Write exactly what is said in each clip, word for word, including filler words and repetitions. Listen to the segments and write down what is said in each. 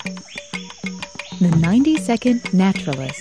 The ninety-second Naturalist.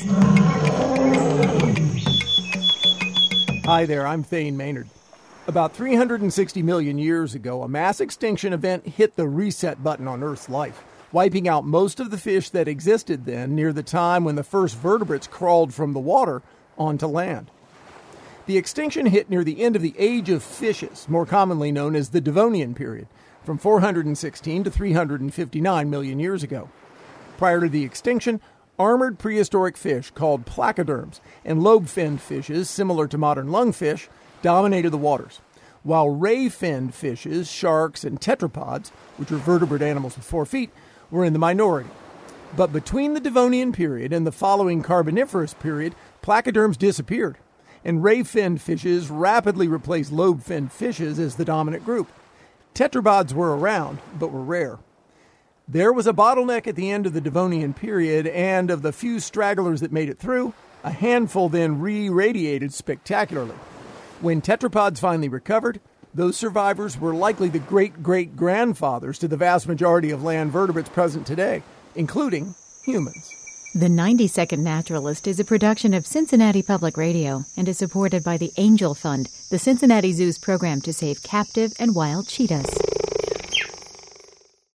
Hi there, I'm Thane Maynard. About three hundred sixty million years ago, a mass extinction event hit the reset button on Earth's life, wiping out most of the fish that existed then near the time when the first vertebrates crawled from the water onto land. The extinction hit near the end of the Age of Fishes, more commonly known as the Devonian period, from four hundred sixteen to three hundred fifty-nine million years ago. Prior to the extinction, armored prehistoric fish called placoderms and lobe-finned fishes, similar to modern lungfish, dominated the waters, while ray-finned fishes, sharks, and tetrapods, which are vertebrate animals with four feet, were in the minority. But between the Devonian period and the following Carboniferous period, placoderms disappeared, and ray-finned fishes rapidly replaced lobe-finned fishes as the dominant group. Tetrapods were around, but were rare. There was a bottleneck at the end of the Devonian period, and of the few stragglers that made it through, a handful then re-radiated spectacularly. When tetrapods finally recovered, those survivors were likely the great-great-grandfathers to the vast majority of land vertebrates present today, including humans. The ninety-second Naturalist is a production of Cincinnati Public Radio and is supported by the Angel Fund, the Cincinnati Zoo's program to save captive and wild cheetahs.